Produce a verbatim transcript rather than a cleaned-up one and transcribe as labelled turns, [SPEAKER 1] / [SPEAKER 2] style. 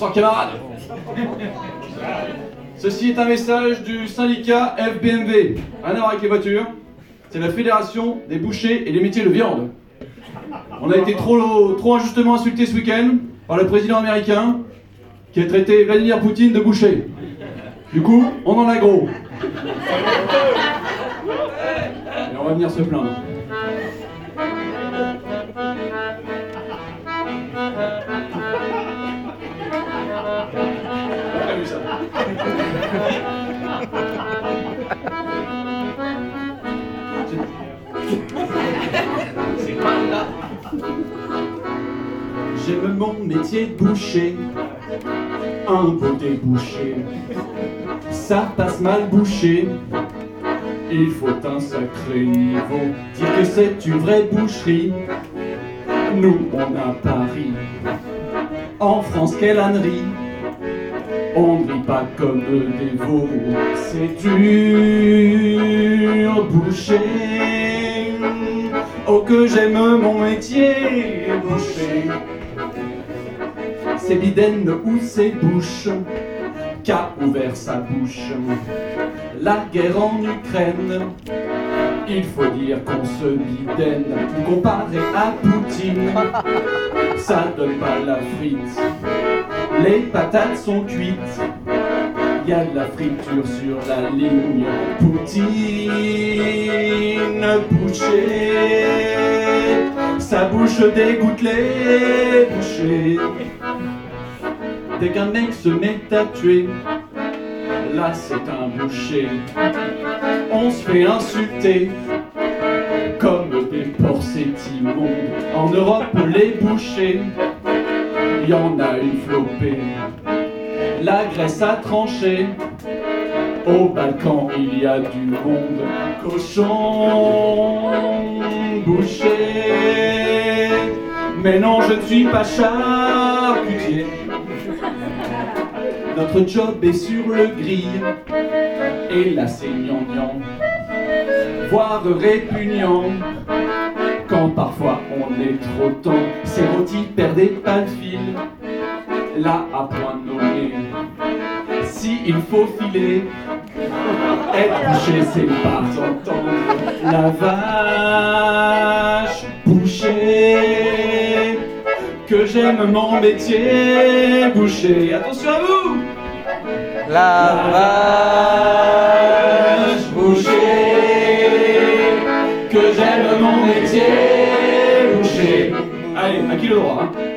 [SPEAKER 1] Bonsoir camarades. Ceci est un message du syndicat F B M V. Rien à voir avec les voitures. C'est la fédération des bouchers et des métiers de viande. On a été trop, trop injustement insulté ce week-end par le président américain qui a traité Vladimir Poutine de boucher. Du coup, on en a gros. Et on va venir se plaindre. T'as vu ça? C'est pas là. J'aime mon métier de boucher, un beau débouché. Ça passe mal bouché, il faut un sacré niveau. Dire que c'est une vraie boucherie, nous on a Paris. En France, quelle ânerie, on ne rit pas comme des veaux. C'est dur, boucher. Oh que j'aime mon métier, boucher. C'est Biden ou c'est Bush qu'a ouvert sa bouche. La guerre en Ukraine, il faut dire qu'on se Biden. Comparé à Poutine, ça donne pas la frite. Les patates sont cuites, y a de la friture sur la ligne. Poutine, boucher, sa bouche dégoûte les bouchers. Dès qu'un mec se met à tuer, là c'est un boucher. On se fait insulter comme des porcettes immondes. En Europe les bouchers, y en a une flopée. La Grèce a tranché, au Balkan il y a du monde. Cochon, boucher, mais non je ne suis pas charcutier. Notre job est sur le grill, et là c'est gnangnan, voire répugnant, quand parfois on est trop temps. Ces rôtis perdez pas le fil, là à point nommé. Si il faut filer, être bouché c'est pas entendre. La vache bouchée, que j'aime mon métier, boucher. Attention à vous!
[SPEAKER 2] La
[SPEAKER 1] vache bouchée, que j'aime mon métier, boucher. Allez, à qui le droit, hein?